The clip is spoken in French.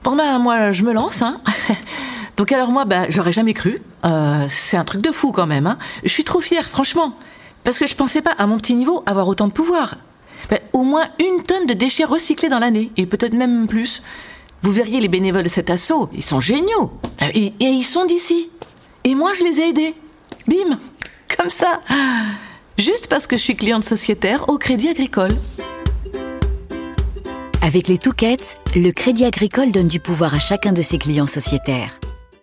Bon moi je me lance, hein. Donc alors moi, j'aurais jamais cru. C'est un truc de fou quand même, hein. Je suis trop fière, franchement. Parce que je pensais pas, à mon petit niveau, avoir autant de pouvoir. Au moins 1 tonne de déchets recyclés dans l'année, et peut-être même plus. Vous verriez les bénévoles de cet assaut, ils sont géniaux. Et ils sont d'ici. Et moi, je les ai aidés. Bim, comme ça. Juste parce que je suis cliente sociétaire au Crédit Agricole. Avec les Touquettes, le Crédit Agricole donne du pouvoir à chacun de ses clients sociétaires.